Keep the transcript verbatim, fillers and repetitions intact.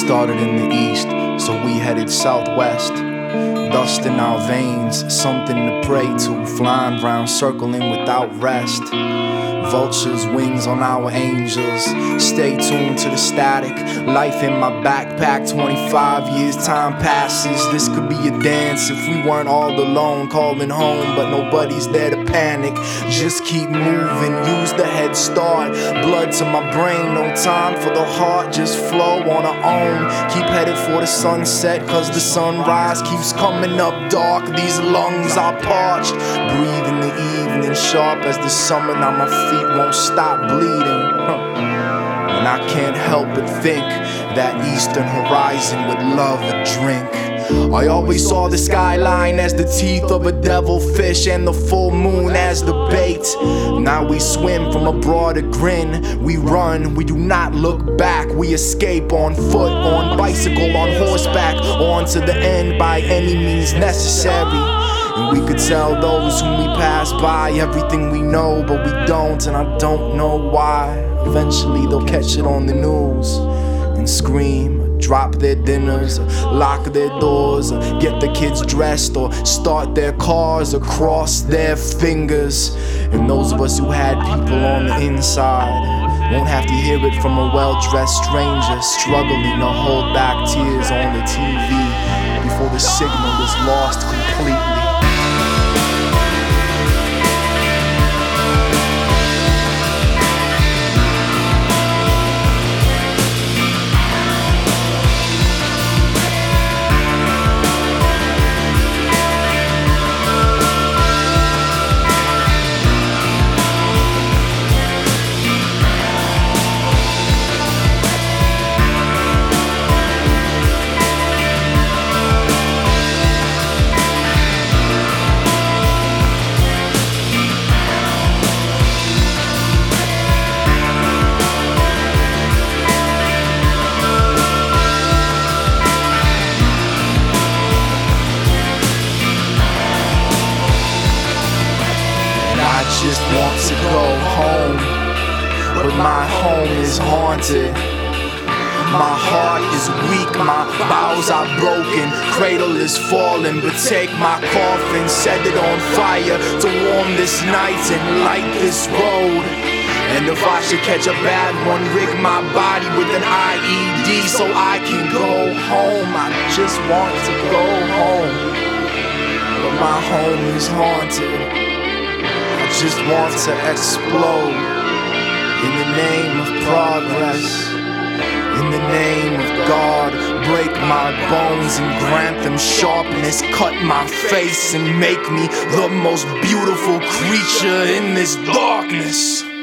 started in the east, so we headed southwest. Dust in our veins, something to pray to. Flying round, circling without rest. Vultures, wings on our angels. Stay tuned to the static. Life in my backpack, twenty-five years, time passes. This could be a dance if we weren't all alone, calling home, but nobody's there to panic. Just keep moving, use the head start. Blood to my brain, no time for the heart, just flow on our own. Keep headed for the sunset, cause the sunrise keeps coming up dark. These lungs are parched. Breathe in the evening, sharp as the summer. Now my feet won't stop bleeding, huh. And I can't help but think that eastern horizon would love a drink. I always saw the skyline as the teeth of a devilfish and the full moon as the bait. Now we swim from a broader grin. We run, we do not look back. We escape on foot, on bicycle, on horseback, on to the end by any means necessary. And we could tell those whom we pass by everything we know, but we don't, and I don't know why. Eventually they'll catch it on the news and scream, drop their dinners, lock their doors, get the kids dressed, or start their cars across their fingers. And those of us who had people on the inside won't have to hear it from a well-dressed stranger struggling to hold back tears on the T V before the signal is lost completely. I just want to go home, but my home is haunted. My heart is weak, my bowels are broken, cradle is falling, but take my coffin, set it on fire to warm this night and light this road. And if I should catch a bad one, rig my body with an I E D so I can go home. I just want to go home, but my home is haunted. I just want to explode in the name of progress, in the name of God. Break my bones and grant them sharpness, cut my face and make me the most beautiful creature in this darkness.